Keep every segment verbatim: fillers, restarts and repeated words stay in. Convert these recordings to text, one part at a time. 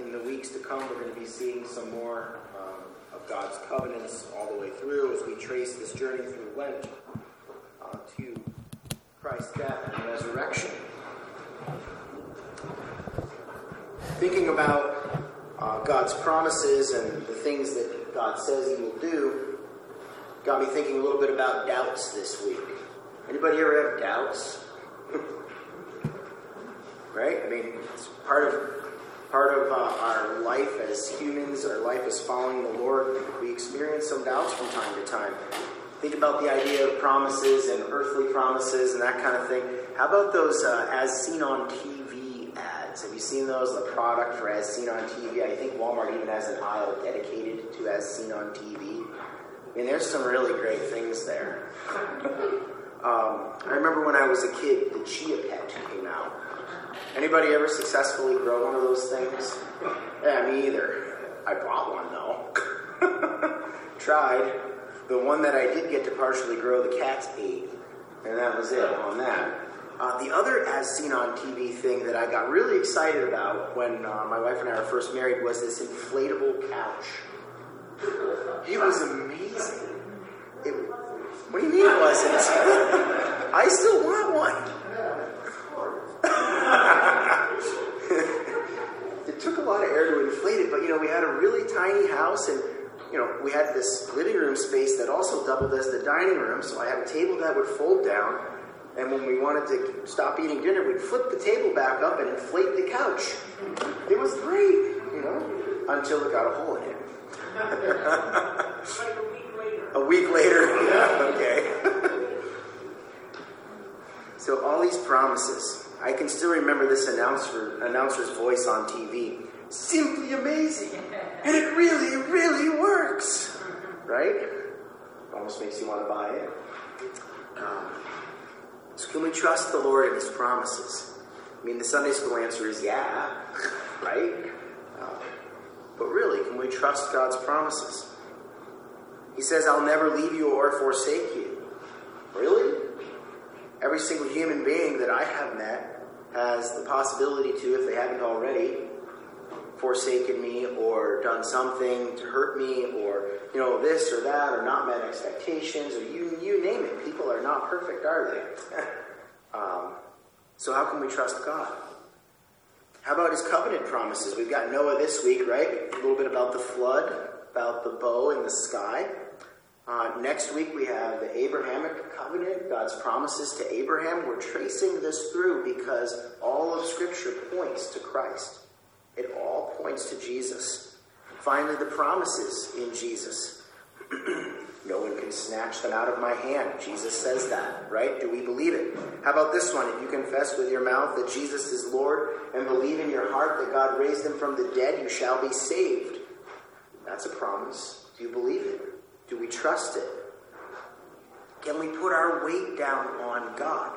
in the weeks to come, we're going to be seeing some more um, of God's covenants all the way through as we trace this journey through Lent uh, to Christ's death and resurrection. Thinking about uh, God's promises and the things that God says He will do got me thinking a little bit about doubts this week. Anybody ever have doubts? Right? I mean, it's part of part of uh, our life as humans, our life as following the Lord. We experience some doubts from time to time. Think about the idea of promises and earthly promises and that kind of thing. How about those uh, as seen on T V ads? Have you seen those? The product for as seen on T V? I think Walmart even has an aisle dedicated to as seen on T V. I mean, there's some really great things there. um, I remember when I was a kid, the Chia Pet came out. Anybody ever successfully grow one of those things? Yeah, me either. I bought one, though. Tried. The one that I did get to partially grow, the cats ate. And that was it on that. Uh, the other as seen on T V thing that I got really excited about when uh, my wife and I were first married was this inflatable couch. It was amazing. It, what do you mean it wasn't? I still want one. It took a lot of air to inflate it, but you know, we had a really tiny house, and you know, we had this living room space that also doubled as the dining room, so I had a table that would fold down, and when we wanted to stop eating dinner, we'd flip the table back up and inflate the couch. It was great, you know, until it got a hole in it. Like a week later. A week later, yeah, okay. So all these promises. I can still remember this announcer announcer's voice on T V. Simply amazing. And it really, really works. Right? Almost makes you want to buy it. Um, so can we trust the Lord and His promises? I mean, the Sunday school answer is yeah. Right? Uh, but really, can we trust God's promises? He says, I'll never leave you or forsake you. Really? Every single human being that I have met has the possibility to, if they haven't already, forsaken me or done something to hurt me or, you know, this or that or not met expectations or you you name it. People are not perfect, are they? um, so how can we trust God? How about His covenant promises? We've got Noah this week, right? A little bit about the flood, about the bow in the sky. Uh, next week we have the Abrahamic covenant, God's promises to Abraham. We're tracing this through because all of Scripture points to Christ. It all points to Jesus. Finally, the promises in Jesus. No one can snatch them out of my hand. Jesus says that, right? Do we believe it? How about this one? If you confess with your mouth that Jesus is Lord and believe in your heart that God raised Him from the dead, you shall be saved. That's a promise. Do you believe it? Do we trust it? Can we put our weight down on God?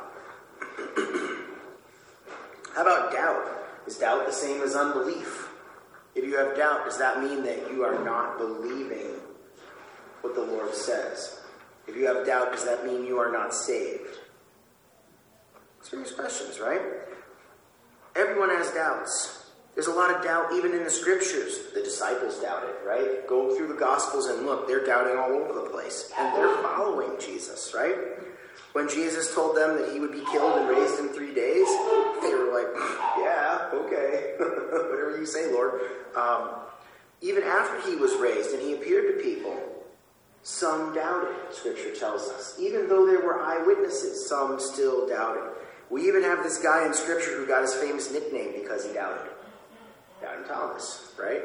How about doubt? Is doubt the same as unbelief? If you have doubt, does that mean that you are not believing what the Lord says? If you have doubt, does that mean you are not saved? Serious questions, right? Everyone has doubts. There's a lot of doubt even in the Scriptures. The disciples doubted, right? Go through the Gospels and look, they're doubting all over the place. And they're following Jesus, right? When Jesus told them that He would be killed and raised in three days, they were like, yeah, okay. Whatever you say, Lord. Um, even after He was raised and He appeared to people, some doubted, Scripture tells us. Even though there were eyewitnesses, some still doubted. We even have this guy in Scripture who got his famous nickname because he doubted. Doubting Thomas, right?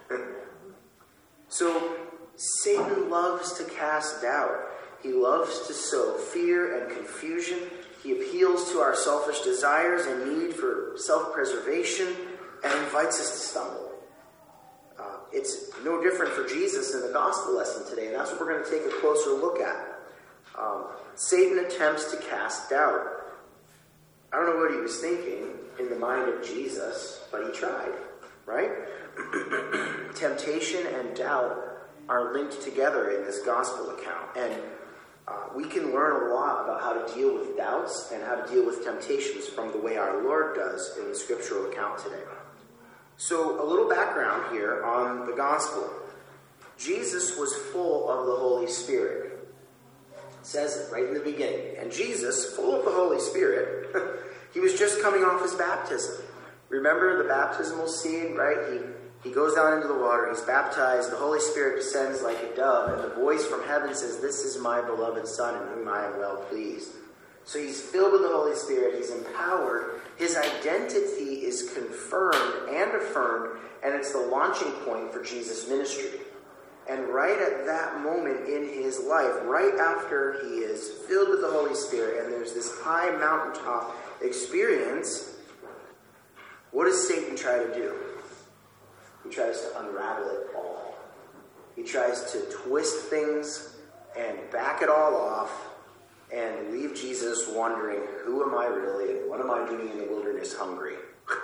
So, Satan loves to cast doubt. He loves to sow fear and confusion. He appeals to our selfish desires and need for self-preservation and invites us to stumble. Uh, it's no different for Jesus in the gospel lesson today, and that's what we're going to take a closer look at. Um, Satan attempts to cast doubt. I don't know what he was thinking in the mind of Jesus, but he tried. Right? Temptation and doubt are linked together in this gospel account. And uh, we can learn a lot about how to deal with doubts and how to deal with temptations from the way our Lord does in the scriptural account today. So a little background here on the gospel. Jesus was full of the Holy Spirit. It says it right in the beginning. And Jesus, full of the Holy Spirit, he was just coming off his baptism. Remember the baptismal scene, right? He he goes down into the water, he's baptized, the Holy Spirit descends like a dove, and the voice from heaven says, "This is my beloved Son, in whom I am well pleased." So he's filled with the Holy Spirit, he's empowered, his identity is confirmed and affirmed, and it's the launching point for Jesus' ministry. And right at that moment in his life, right after he is filled with the Holy Spirit, and there's this high mountaintop experience, what does Satan try to do? He tries to unravel it all. He tries to twist things and back it all off and leave Jesus wondering, who am I really and what am I doing in the wilderness hungry?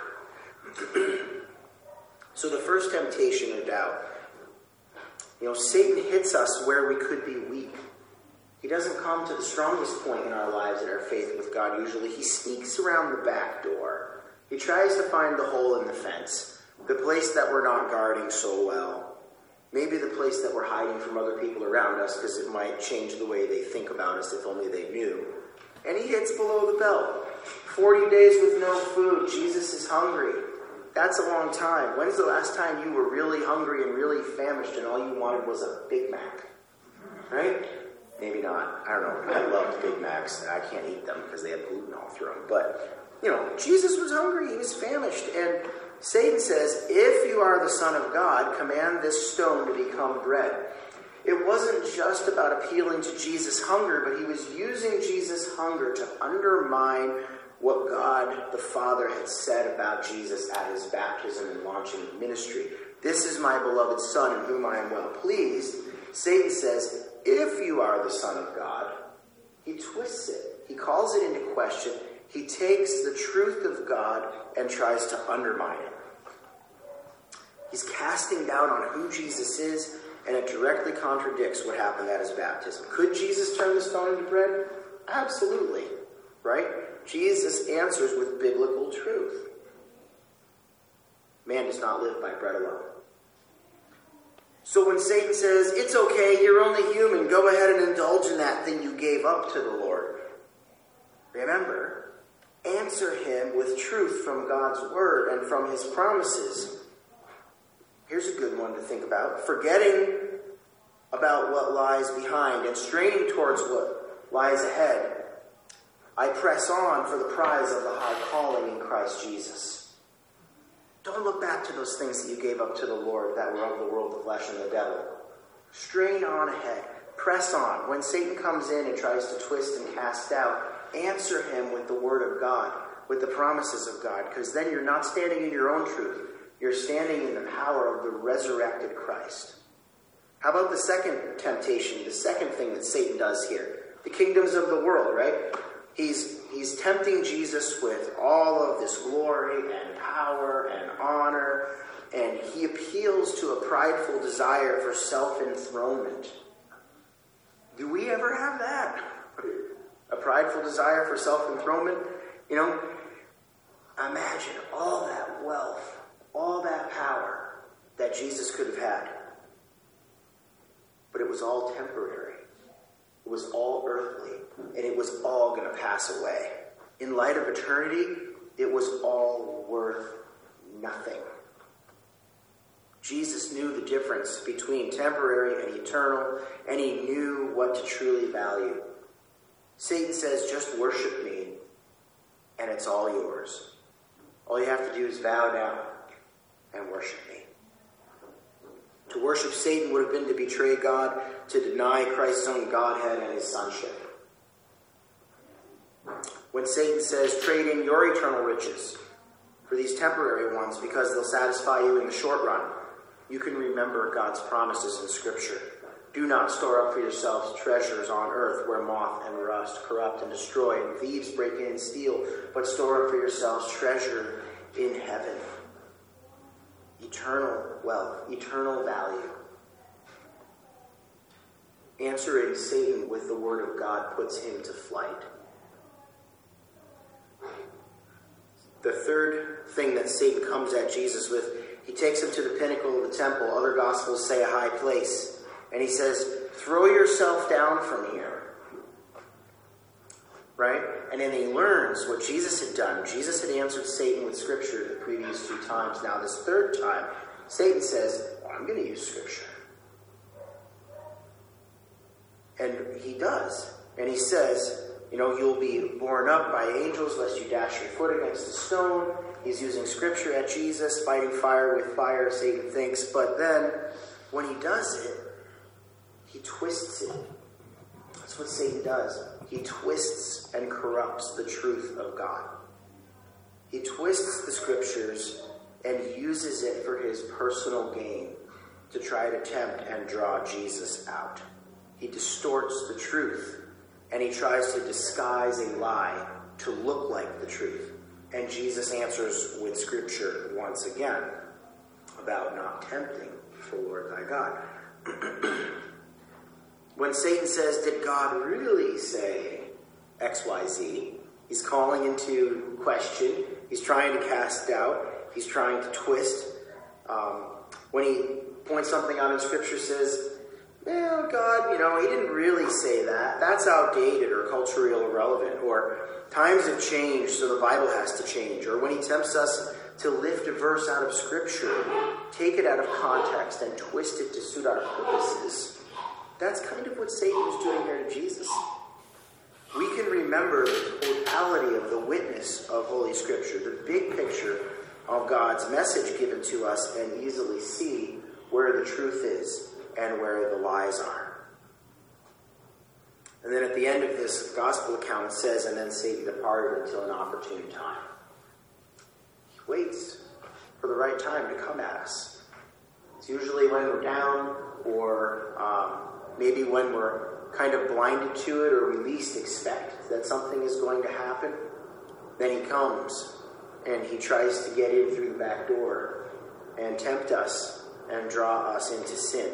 So the first temptation, no doubt, you know, Satan hits us where we could be weak. He doesn't come to the strongest point in our lives in our faith with God usually. He sneaks around the back door. He tries to find the hole in the fence, the place that we're not guarding so well. Maybe the place that we're hiding from other people around us because it might change the way they think about us if only they knew. And he hits below the belt. Forty days with no food. Jesus is hungry. That's a long time. When's the last time you were really hungry and really famished and all you wanted was a Big Mac? Right? Maybe not. I don't know. I loved Big Macs. I can't eat them because they have gluten all through them. But, you know, Jesus was hungry. He was famished. And Satan says, if you are the Son of God, command this stone to become bread. It wasn't just about appealing to Jesus' hunger, but he was using Jesus' hunger to undermine what God the Father had said about Jesus at his baptism and launching ministry. This is my beloved Son in whom I am well pleased. Satan says, if you are the Son of God, he twists it. He calls it into question. He takes the truth of God and tries to undermine it. He's casting doubt on who Jesus is, and it directly contradicts what happened at his baptism. Could Jesus turn the stone into bread? Absolutely. Right? Jesus answers with biblical truth. Man does not live by bread alone. So when Satan says, it's okay, you're only human, go ahead and indulge in that thing you gave up to the Lord. Remember, answer him with truth from God's word and from his promises. Here's a good one to think about. Forgetting about what lies behind and straining towards what lies ahead, I press on for the prize of the high calling in Christ Jesus. Don't look back to those things that you gave up to the Lord that were of the world, the flesh, and the devil. Strain on ahead. Press on. When Satan comes in and tries to twist and cast out, answer him with the word of God, with the promises of God, because then you're not standing in your own truth. You're standing in the power of the resurrected Christ. How about the second temptation, the second thing that Satan does here? The kingdoms of the world, right? He's, he's tempting Jesus with all of this glory and power and honor, and he appeals to a prideful desire for self-enthronement. Do we ever have that? A prideful desire for self-enthronement? You know, imagine all that wealth, all that power that Jesus could have had. But it was all temporary. It was all earthly. And it was all going to pass away. In light of eternity, it was all worth nothing. Jesus knew the difference between temporary and eternal, and he knew what to truly value. Satan says, just worship me, and it's all yours. All you have to do is bow down and worship me. To worship Satan would have been to betray God, to deny Christ's own Godhead and his sonship. When Satan says, trade in your eternal riches for these temporary ones because they'll satisfy you in the short run, you can remember God's promises in Scripture. Do not store up for yourselves treasures on earth where moth and rust corrupt and destroy and thieves break in and steal, but store up for yourselves treasure in heaven. Eternal wealth, eternal value. Answering Satan with the word of God puts him to flight. The third thing that Satan comes at Jesus with, he takes him to the pinnacle of the temple. Other gospels say a high place. And he says, throw yourself down from here. Right? And then he learns what Jesus had done. Jesus had answered Satan with Scripture the previous two times. Now this third time, Satan says, well, I'm going to use Scripture. And he does. And he says, you know, you'll be borne up by angels lest you dash your foot against a stone. He's using Scripture at Jesus, fighting fire with fire, Satan thinks. But then, when he does it, he twists it. That's what Satan does. He twists and corrupts the truth of God. He twists the Scriptures and uses it for his personal gain to try to tempt and draw Jesus out. He distorts the truth, and he tries to disguise a lie to look like the truth. And Jesus answers with Scripture once again about not tempting the Lord thy God. When Satan says, did God really say X Y Z? He's calling into question. He's trying to cast doubt. He's trying to twist. Um, when he points something out in Scripture, says, well, God, you know, he didn't really say that. That's outdated or culturally irrelevant. Or times have changed, so the Bible has to change. Or when he tempts us to lift a verse out of Scripture, take it out of context and twist it to suit our purposes. That's kind of what Satan was doing here to Jesus. We can remember the totality of the witness of Holy Scripture, the big picture of God's message given to us, and easily see where the truth is and where the lies are. And then at the end of this gospel account, it says, and then Satan departed until an opportune time. He waits for the right time to come at us. It's usually when we're down, or um, maybe when we're kind of blinded to it, or we least expect that something is going to happen. Then he comes, and he tries to get in through the back door and tempt us and draw us into sin.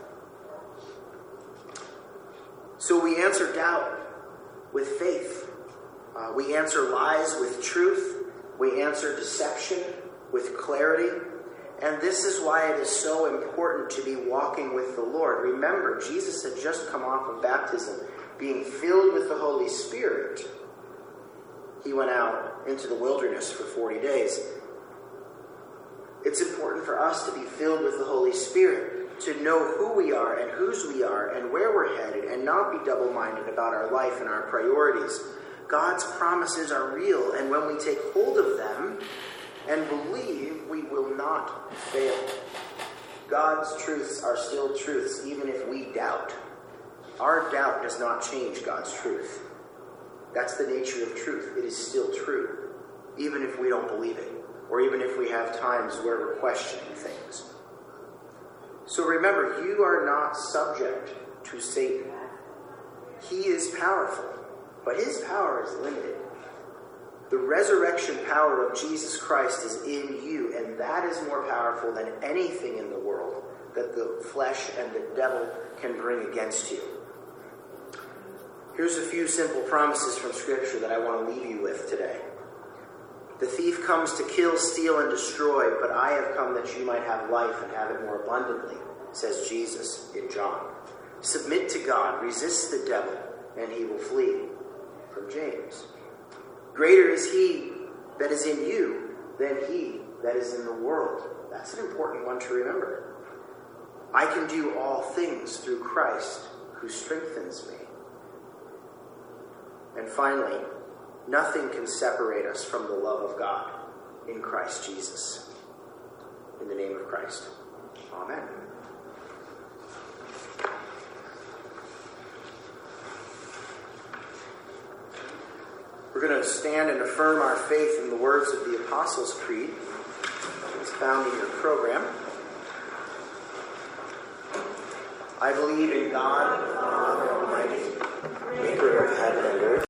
So we answer doubt with faith. Uh, we answer lies with truth. We answer deception with clarity. And this is why it is so important to be walking with the Lord. Remember, Jesus had just come off of baptism, being filled with the Holy Spirit. He went out into the wilderness for forty days. It's important for us to be filled with the Holy Spirit, to know who we are and whose we are and where we're headed, and not be double-minded about our life and our priorities. God's promises are real, and when we take hold of them and believe, we will not fail. God's truths are still truths, even if we doubt. Our doubt does not change God's truth. That's the nature of truth. It is still true, even if we don't believe it, or even if we have times where we're questioning things. So remember, you are not subject to Satan. He is powerful, but his power is limited. The resurrection power of Jesus Christ is in you, and that is more powerful than anything in the world that the flesh and the devil can bring against you. Here's a few simple promises from Scripture that I want to leave you with today. The thief comes to kill, steal, and destroy, but I have come that you might have life and have it more abundantly, says Jesus in John. Submit to God, resist the devil, and he will flee, from James. Greater is he that is in you than he that is in the world. That's an important one to remember. I can do all things through Christ who strengthens me. And finally, nothing can separate us from the love of God in Christ Jesus. In the name of Christ. Amen. We're going to stand and affirm our faith in the words of the Apostles' Creed. It's found in your program. I believe in God, the Father Almighty, maker of heaven and earth,